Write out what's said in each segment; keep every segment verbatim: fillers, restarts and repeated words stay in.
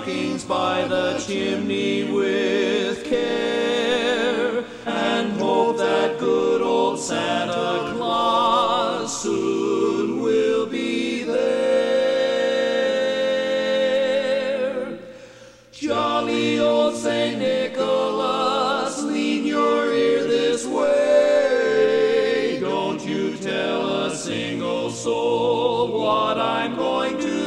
stockings by the chimney with care, and hope that good old Santa Claus soon will be there. Jolly old Saint Nicholas, lean your ear this way. Don't you tell a single soul what I'm going to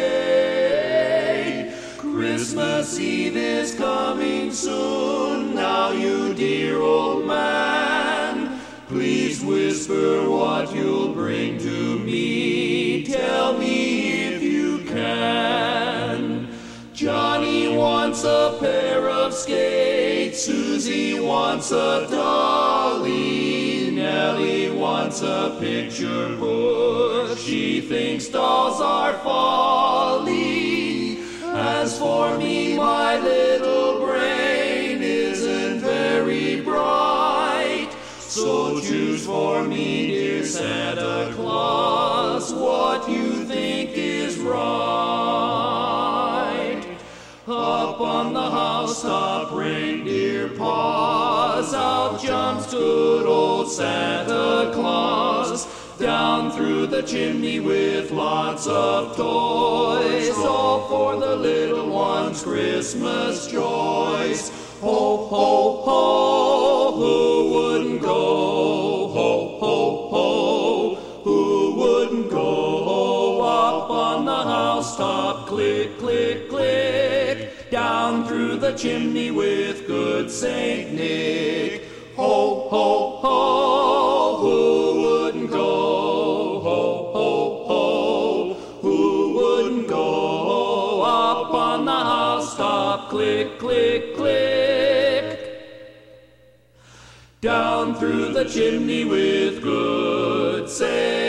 say. Christmas Eve is coming soon, now you dear old man. Please whisper what you'll bring to me, tell me if you can. Johnny wants a pair of skates, Susie wants a dolly, Nellie wants a picture book, she thinks dolls are folly. As for me, my little brain isn't very bright, so choose for me, dear Santa Claus, what you think is right. Up on the housetop, reindeer paws, out jumps good old Santa Claus. Down through the chimney with lots of toys, all for the little ones' Christmas joys. Ho, ho, ho, who wouldn't go? Ho, ho, ho, who wouldn't go? Up on the housetop, click, click, click, down through the chimney with good Saint Nick. Ho, ho, ho, who wouldn't go? Ho, ho, ho, who wouldn't go? Up on the housetop, click, click, click, down through the chimney with good Saint